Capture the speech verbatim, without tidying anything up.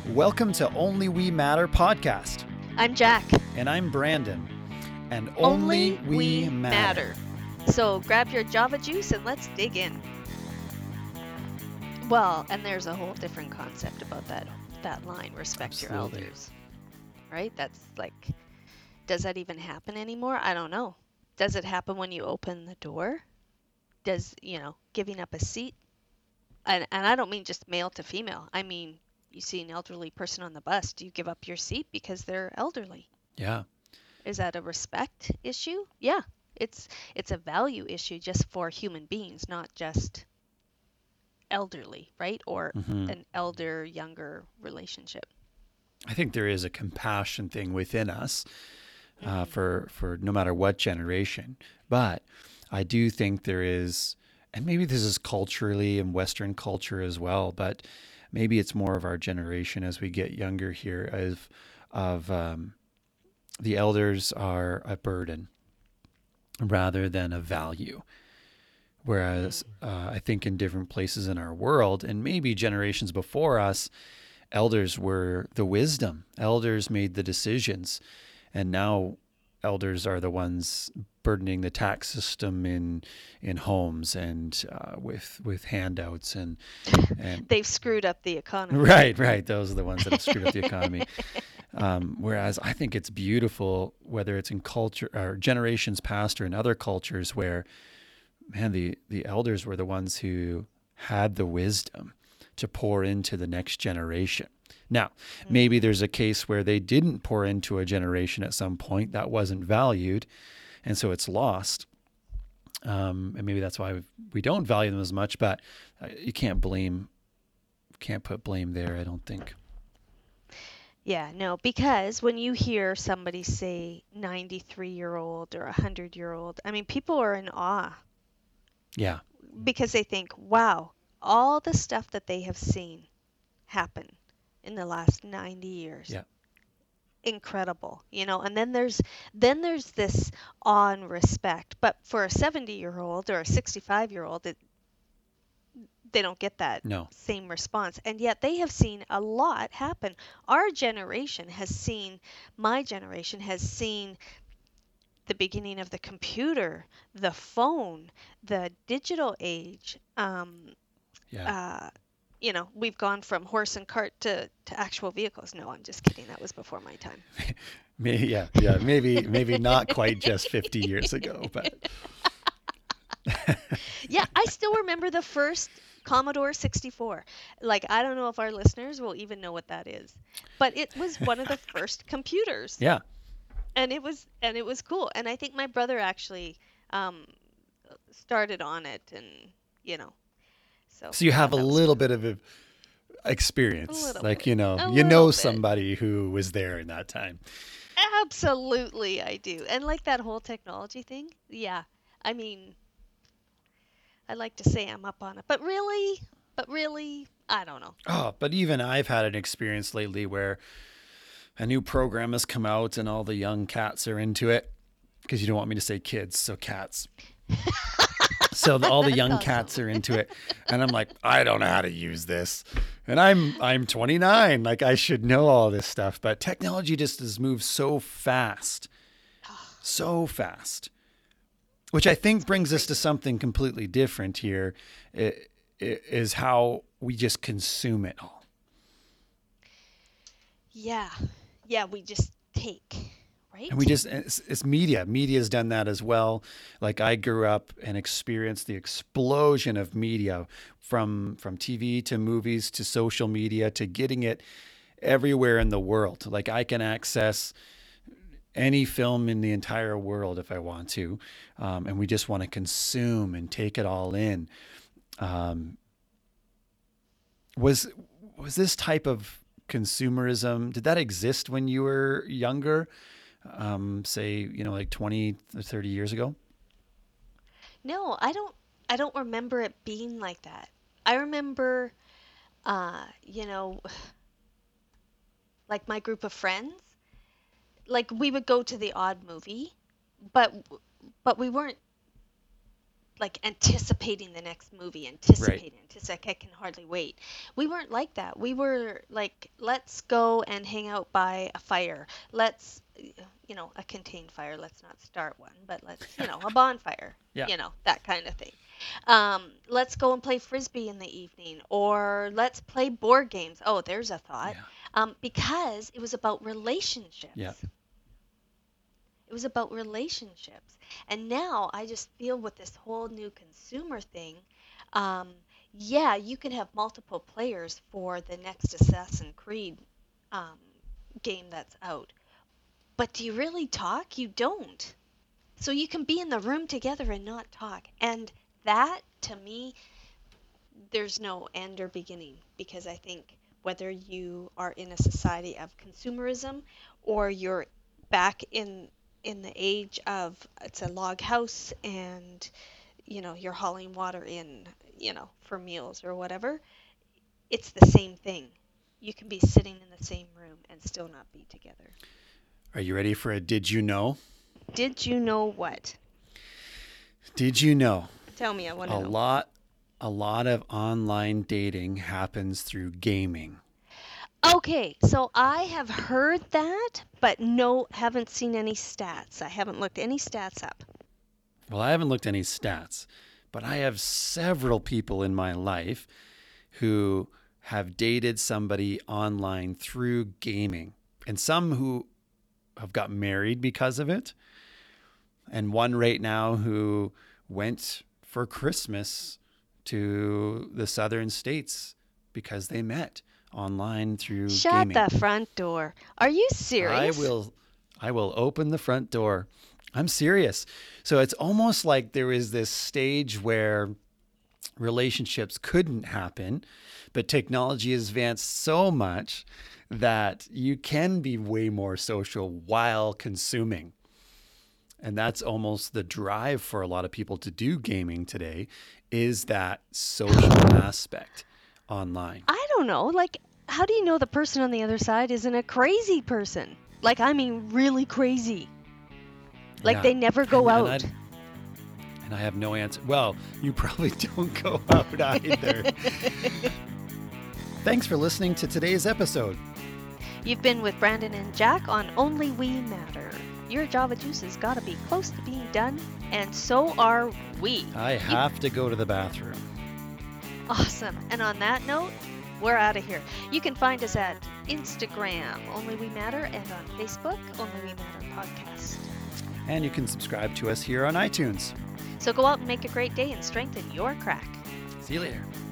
Welcome to Only We Matter podcast. I'm Jack. And I'm Brandon. And Only, only, we, matter. So grab your Java juice and let's dig in. Well, and there's a whole different concept about that that line, respect your Absolutely. elders. Right? That's like, does that even happen anymore? I don't know. Does it happen when you open the door? Does, you know, giving up a seat? And, and I don't mean just male to female. I mean, you see an elderly person on the bus, do you give up your seat because they're elderly? Yeah. Is that a respect issue? Yeah. It's it's a value issue just for human beings, not just elderly, right? Or hmm an elder younger relationship. I think there is a compassion thing within us uh, Mhm. for, for no matter what generation. But I do think there is, and maybe this is culturally and Western culture as well, but maybe it's more of our generation as we get younger here of, of um, the elders are a burden rather than a value. Whereas uh, I think in different places in our world, and maybe generations before us, elders were the wisdom. Elders made the decisions. And now elders are the ones burdening the tax system in in homes and uh, with with handouts and and They've screwed up the economy. right, right. Those are the ones that have screwed up the economy. Um, whereas I think it's beautiful, whether it's in culture or generations past or in other cultures, where man, the the elders were the ones who had the wisdom to pour into the next generation. Now, maybe Mhm. there's a case where they didn't pour into a generation at some point that wasn't valued, and so it's lost. Um, and maybe that's why we don't value them as much. But uh, you can't blame, can't put blame there. I don't think. Yeah, no, because when you hear somebody say ninety-three year old or one hundred year old, I mean, people are in awe Yeah, because they think, wow, all the stuff that they have seen happen in the last ninety years. yeah, Incredible, you know. And then there's then there's this awe and respect. But for a seventy year old or a sixty-five year old, it, they don't get that no, same response. And yet they have seen a lot happen. Our generation has seen, my generation has seen the beginning of the computer, the phone, the digital age. Um, yeah. uh, you know, we've gone from horse and cart to, to actual vehicles. No, I'm just kidding. That was before my time. Maybe, yeah, yeah. Maybe, maybe not quite just fifty years ago, but Yeah, I still remember the first Commodore sixty-four. Like, I don't know if our listeners will even know what that is, but it was one of the first computers, yeah. and it was and it was cool. And I think my brother actually um, started on it, and you know, so So you I have thought a that was little cool. bit of a A experience, little like bit, you know, a you know little bit. somebody who was there in that time. Absolutely, I do. And like that whole technology thing, yeah. I mean, I like to say I'm up on it, but really, but really, I don't know. Oh, but even I've had an experience lately where a new program has come out and all the young cats are into it because you don't want me to say kids, so cats. So the, all the That's young cats awesome. are into it, and I'm like, I don't know how to use this, and I'm I'm twenty-nine, like I should know all this stuff, but technology just has moved so fast, so fast, which I think It's been brings us to crazy. something completely different here, i- i- is how we just consume it all. Yeah. Yeah, we just take, And we right? just, it's, it's media. Media's done that as well. Like I grew up and experienced the explosion of media from, from T V to movies to social media to getting it everywhere in the world. Like I can access any film in the entire world if I want to. Um, and we just want to consume and take it all in. Um, was, was this type of consumerism, did that exist when you were younger? Um, say, you know, like twenty or thirty years ago? No, I don't I don't remember it being like that. I remember uh, you know, like my group of friends, like we would go to the odd movie, but but we weren't like anticipating the next movie, anticipating, right. Like I can hardly wait. We weren't like that. We were like, let's go and hang out by a fire. Let's, you know, a contained fire. Let's not start one, but let's, you know, a bonfire. Yeah. You know, that kind of thing. Um, let's go and play Frisbee in the evening, or let's play board games. Oh, there's a thought. Yeah. Um, because it was about relationships. Yeah. It was about relationships. And now I just feel with this whole new consumer thing, um, yeah, you can have multiple players for the next Assassin's Creed um, game that's out. But do you really talk? You don't. So you can be in the room together and not talk. And that, to me, there's no end or beginning, because I think whether you are in a society of consumerism or you're back in in the age of it's a log house and, you know, you're hauling water in, you know, for meals or whatever, it's the same thing. You can be sitting in the same room and still not be together. Are you ready for a did you know? Did you know what? Did you know? Tell me, I want to know. A lot, a lot of online dating happens through gaming. Okay, so I have heard that, but no, haven't seen any stats. I haven't looked any stats up. Well, I haven't looked any stats, but I have several people in my life who have dated somebody online through gaming, and some who have got married because of it, and one right now who went for Christmas to the southern states because they met online through Shut gaming. Shut the front door. Are you serious? I will I will open the front door. I'm serious. So it's almost like there is this stage where relationships couldn't happen, but technology has advanced so much that you can be way more social while consuming. And that's almost the drive for a lot of people to do gaming today, is that social aspect online. I don't know. Like, how do you know the person on the other side isn't a crazy person? Like, I mean, really crazy. Like, yeah. They never go and, out. And, and I have no answer. Well, you probably don't go out either. Thanks for listening to today's episode. You've been with Brandon and Jack on Only We Matter. Your Java Juice has got to be close to being done, and so are we. I have you... to go to the bathroom. Awesome. And on that note, we're out of here. You can find us at Instagram, Only We Matter, and on Facebook, Only We Matter Podcast. And you can subscribe to us here on iTunes. So go out and make a great day and strengthen your crack. See you later.